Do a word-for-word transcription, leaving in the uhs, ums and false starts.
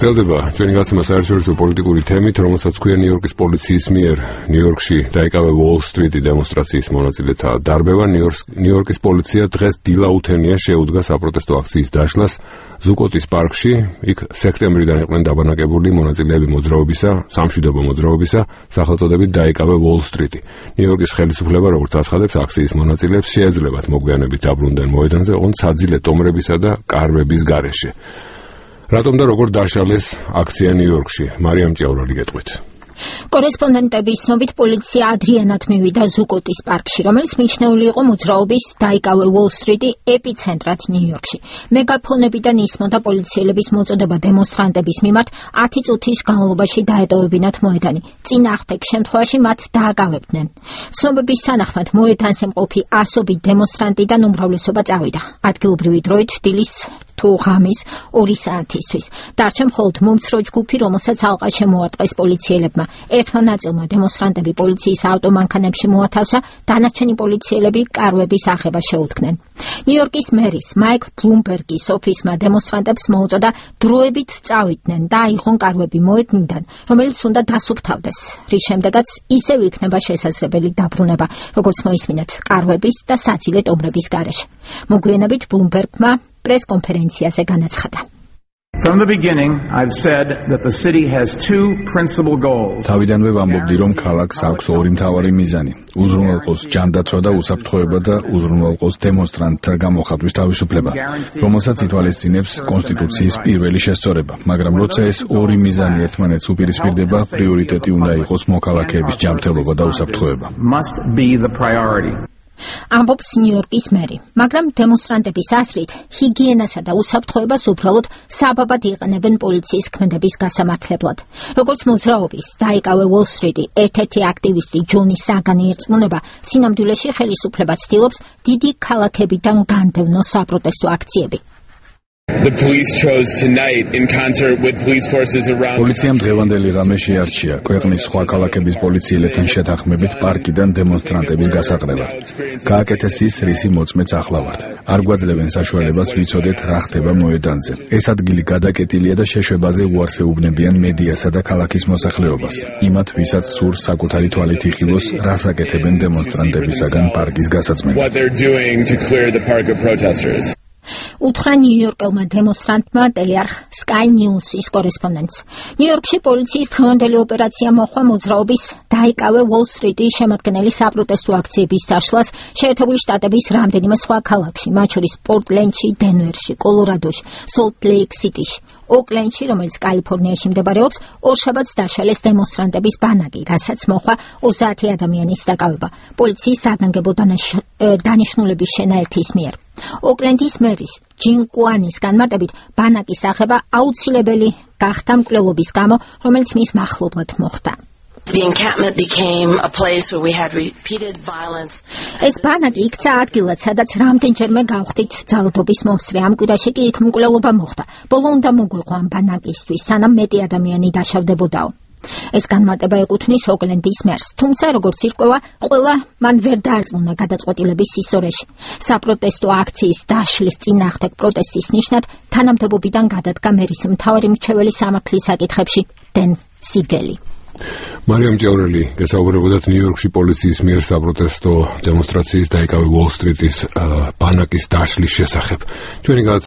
გრძელდება ჩვენი გაცემა საერთაშორისო პოლიტიკური თემით, რომელსაც ქვია ნიუ-იორკის პოლიციის მიერ ნიუ-იორკში დაიკავე უოლ-სტრიტი დემონსტრაციის მონაწილეთა დარბევა. ნიუ-იორკის პოლიცია დღეს დილაუთენია შეუდგა საპროტესტო აქციის დაშლას ზუკოტის პარკში. იქ სექტემბრიდან იყვნენ დაბანაკებული მონაწილეები მოძრაობისა, სამშვიდობო მოძრაობისა, სახელწოდებით დაიკავე უოლ-სტრიტი. ნიუ-იორკის ხელისუფლება, როგორც აცხადებს, აქციის მონაწილეებს შეეძლებათ მოგვიანებით დაბრუნდნენ მოედანზე, ოღონდ საძილე ტომრებისა და კარვების გარეშე. რატომ და როგორ დაშალეს აქცია ნიუ-იორკში? მარიამ ჭიაურალი გეტყვით. კორესპონდენტების ცნობით პოლიცია ადრიანად მივიდა ზუკოტის პარკში, რომელიც მიჩნეული იყო მოძრაობის დაიკავე უოლ-სტრიტი ეპიცენტრად ნიუ-იორკში. მეგაფონებიდან ისმოდა პოლიციელების მოწოდება დემონსტრანტების მიმართ ათი წუთის განმავლობაში დაეტოვებინათ მოედანი. წინააღმდეგ შემთხვევაში მათ დააკავებდნენ. ცნობების თანახმად მოედანზე მყოფი ასობით დემონსტრანტიდან უმრავლესობა წავიდა. ადგილობრივი დროით დილის თუ ღამის ორი საათისთვის. დარჩა მხოლოდ მომცრო ჯგუფი, რომელსაც ალყა შემოარტყეს პოლიციელებმა. ერთმა ნაწილმა დემონსტრანტები პოლიციის ავტომანქანებში მოათავსა, დანარჩენი პოლიციელები კარვების აღება შეუდგნენ. ნიუ-იორკის მერის მაიკლ ბლუმბერგის ოფისმა დემონსტრანტებს მოუწოდა დროებით წავიდნენ და აიღონ კარვები მოედნიდან, რომელიც უნდა დასუფთავდეს, რის შემდეგაც ისევ იქნება შესაძლებელი დაბრუნება, როგორც მოისმინეთ, კარვების და საძილე ტომრების გარეშე. მოგვიანებით ბლუმბერგმა პრესკონფერენციაზე განაცხადა. From the beginning, I've said that the city has two principal goals. თავიდანვე ვამბობდი, რომ ქალაქს აქვს ორი მთავარი მიზანი: უზრუნველყოს ჯანდაცვა და უსაფრთხოება და უზრუნველყოს დემონსტრანტთა გამოხატვის თავისუფლება, რომელსაც ითვალისწინებს კონსტიტუციის პირველი შესწორება. მაგრამ როცა ეს ორი მიზანი ერთმანეთს უპირისპირდება, პრიორიტეტი უნდა იყოს მოქალაქეების ჯანმრთელობა და უსაფრთხოება. Must be the priority. ამბობს ნიუ-იორკის მერი, მაგრამ დემონსტრანტების აზრით ჰიგიენასა და უსაფრთხოებას უბრალოდ საბაბად იყენებენ პოლიციის ქმედების გასამართლებლად. როგორც მოძრაობის დაიკავე უოლ-სტრიტი ერთ-ერთი აქტივისტი ჯონი საგანი ერწმუნება, სინამდვილეში ხელისუფლება ცდილობს დიდი ქალაქებიდან განდევნოს საპროტესტო აქციები. The police chose tonight in concert with police forces around. პოლიციამ დღევანდელი ღამე შეარჩია ქვეყნის სხვა ქალაქების პოლიციელებთან შეთანხმებით პარკიდან დემონსტრანტების გასაყრელად. გააკეთეს ის, რისი მოწმეც ახლა ვართ. არ გვაძლევენ საშუალებას ვიცოდეთ, რა ხდება მოედანზე. ეს ადგილი გადაკეტილია და შეშვებაზე უარს ეუბნებიან მედიასა და ქალაქის მოსახლეობას. იმათ, ვისაც სურს საკუთარი თვალით იხილოს, რას აკეთებენ დემონსტრანტებისაგან პარკის გასაწმენად. What they're doing to clear the park of protesters. უთხრა ნიუ-იორკელმა დემონსტრანტმა ტელეარხ Sky News-ის კორესპონდენტს. ნიუ-იორკში პოლიციის დღევანდელი ოპერაცია მოხდა მოძრაობის დაიკავე უოლ-სტრიტის შემადგენელი საპროტესტო აქციების დაშლას შეერთებული შტატების რამდენიმე სხვა ქალაქში, მათ შორის პორტლენდში, დენვერში, კოლორადოში, სოლტ-ლეიქ-სიტიში. ოკლენდში, რომელიც კალიფორნიაში მდებარეობს, ორშაბათს დაშალეს დემონსტრანტების ბანაკი, რასაც მოხდა ოცდაათი ადამიანის დაკავება პოლიციის საგანგებო დანიშნულების შენაერთის მიერ. ოკლენდის მერის ჯინ კუანის განმარტებით, ბანაკის აღება აუცილებელი გახდა მკვლელობის გამო, რომელიც მის მახლობლად მოხდა. The encampment became a place where we had repeated violence. ეს ბანაკი იქცა ადგილად, სადაც რამდენჯერმე გავხდით ძალადობის მომსწრე. ამ კვირაში კი იქ მკვლელობა მოხდა. ბოლო უნდა მოგვეყო ამ ბანაკისთვის, სანამ მეტი ადამიანი დაშავდებოდაო. ეს განმარტება ეკუთვნის ოკლენდის მერს, თუმცა როგორც ირკვევა, ყველა მან ვერ დაარწმუნა გადაწყვეტილების სისწორეში. საპროტესტო აქციის დაშლის წინააღმდეგ პროტესტის ნიშნად თანამდებობიდან გადადგა მერის მთავარი მრჩეველი სამართლის საკითხებში დენ სიგელი. მარიამ ჭიაურელი გესაუბრებოდათ ნიუ-იორკში პოლიციის მიერ საპროტესტო დემონსტრაციის დაიკავე უოლ-სტრიტის ბანაკის დაშლის შესახებ. ჩვენი